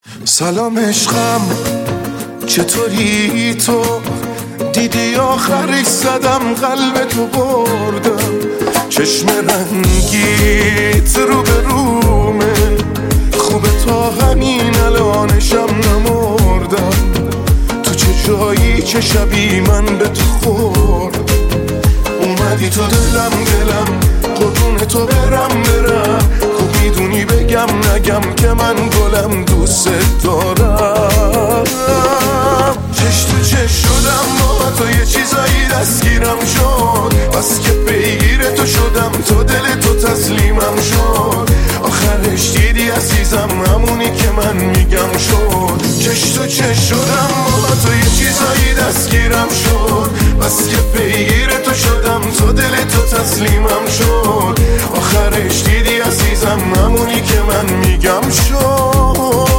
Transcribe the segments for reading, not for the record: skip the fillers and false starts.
سلام عشقم، چطوری تو؟ دیدی آخرش زدم قلب تو بردم، چشم رنگیت رو به رومه، خوبه تا همین الانشم نمردم. تو چه جایی چه شبی من به تو خورد، اومدی تو دلم قربون تو برم خوب میدونی بگم نگم که من گلم دوست دارم. چش تو چش شدم با تو، یه چیزایی دستگیرم شد، بس که پیگیر تو شدم، تو دل تو تسلیمم شد. آخرش دیدی عزیزم همونی که من میگم شد. چش تو چش شدم با تو، یه چیزایی دستگیرم شد، بس که پیگیر تو شدم، تو دل تو تسلیمم شد. آخرش دیدی عزیزم همونی که من میگم شد.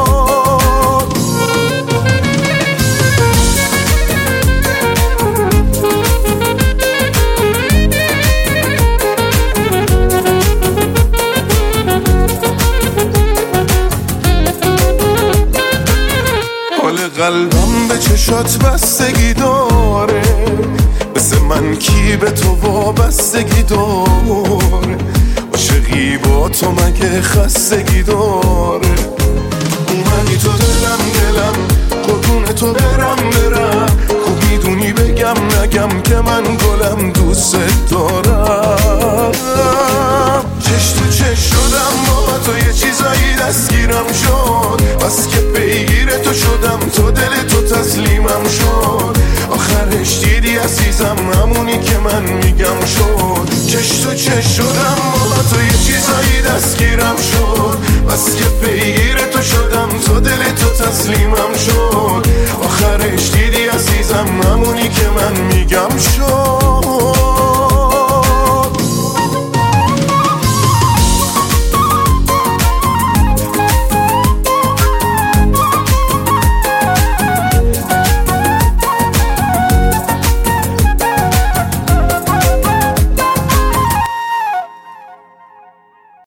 قلبم به چشات بستگی داره، مثل من کی به تو وابستگی داره، عاشقی با تو مگه خستگی داره. اومدی تو دلم قربون تو برم خوب میدونی بگم نگم که من گلم دوست دارم. چش تو چش شدم با تو، یه چیزایی دستگیرم شد، بس که پیگیر تو شدم، تو دل تو تسلیمم شد. آخرش دیدی عزیزم همونی که من میگم شد. چش تو چش شدم با تو، یه چیزایی دستگیرم شد، بس که پیگیر تو شدم، تو دل تو تسلیمم شد.